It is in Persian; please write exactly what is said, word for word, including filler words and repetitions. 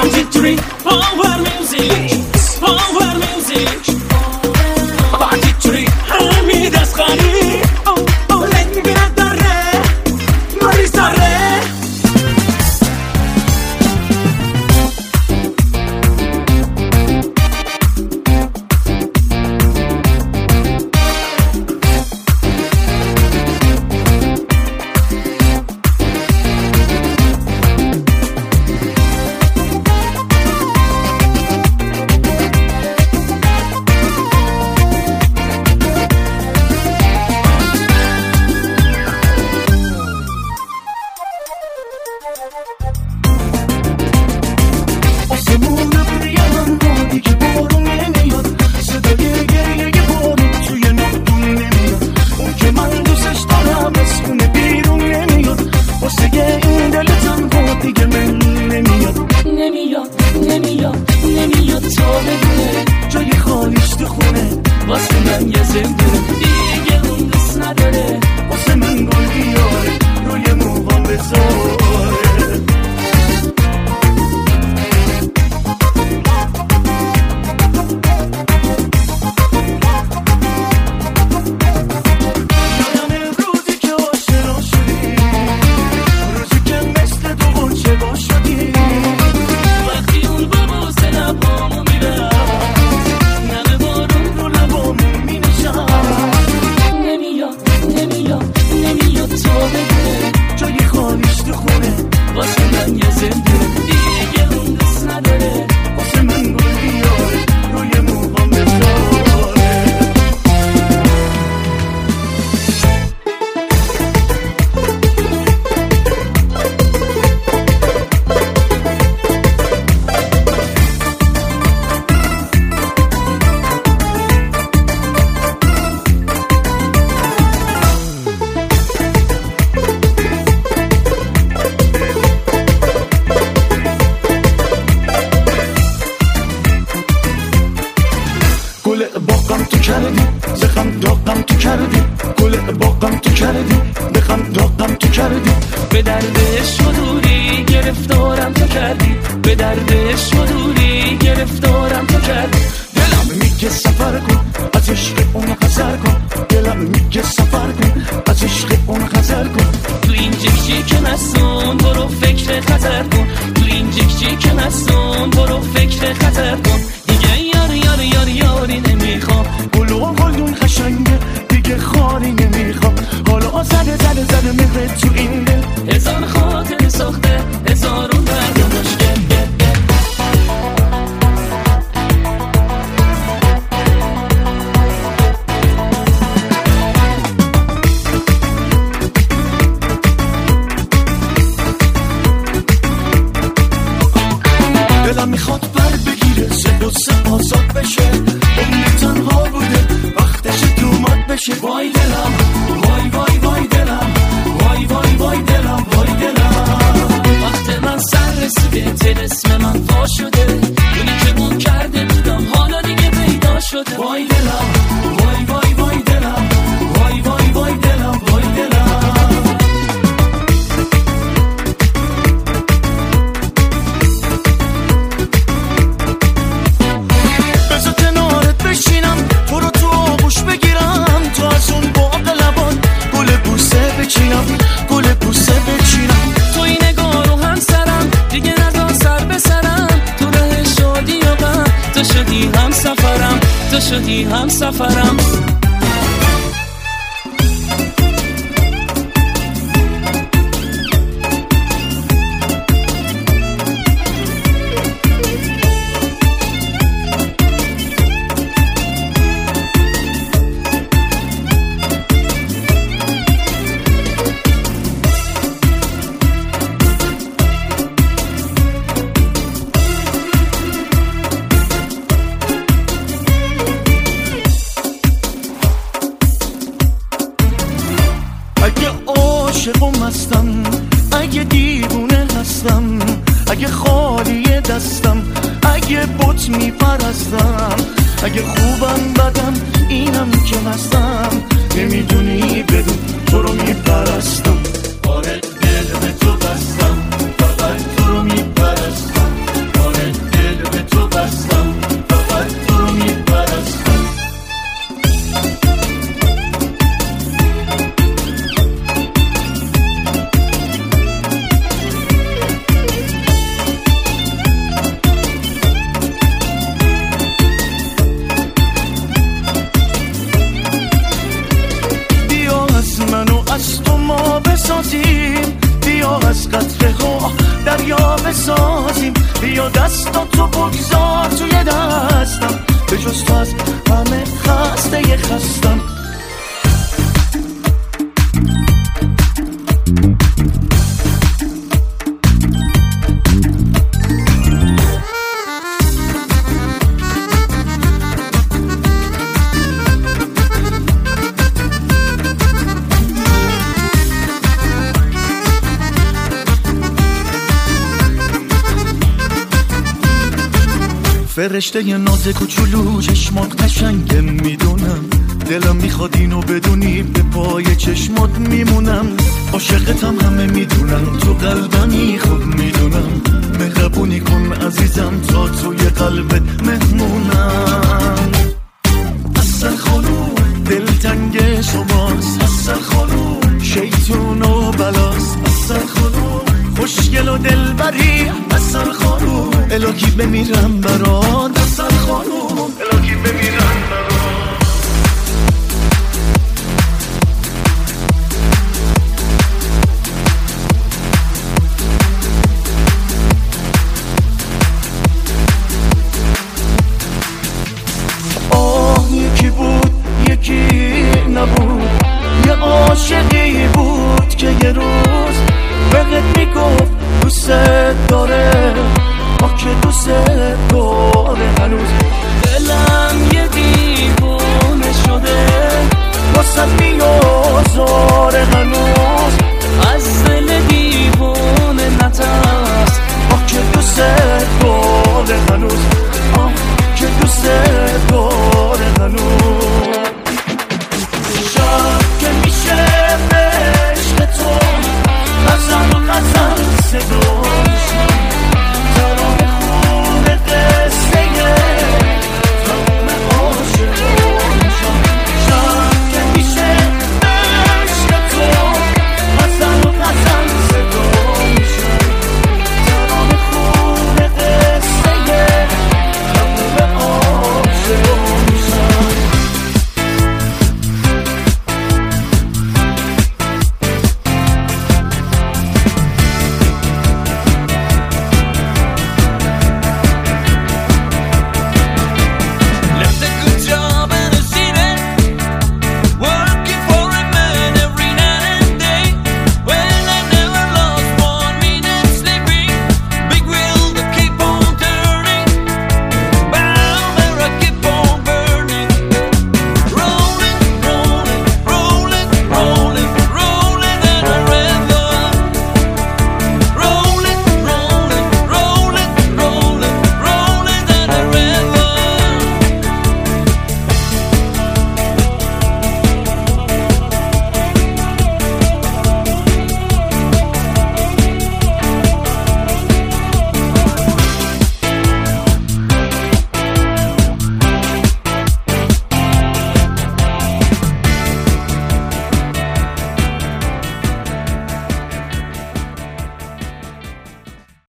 آره دل به تو بستم، فقط تو رو میپرستم. آره و ما بسازیم، بیا از قطره ها دریا بسازیم، بیا دستاتو بگذار توی دستم، به جز تو از همه خسته خستم. فرشته ی ناز کوچولو چشمات قشنگه میدونم، دلم میخواد اینو بدونی به پای چشمات میمونم، عاشقتم همه میدونم، تو قلبمی خوب میدونم، مهربونی کن عزیزم تا توی قلبت مهمونم. اصل خانوم دلتنگ شماست، اصل خانوم شیطون و بلاست، اصل خانوم خوشگل و دلبری، اصل خانوم الهی بمیرم برات، اصل خانوم الهی بمیرم برات. آه یکی بود یکی نبود، یه عاشقی بود که یه روز بهت میگفت دوست داره، ما که دوست داره هنوز، دلم یه دیوونه شده واسه میازاره هنوز.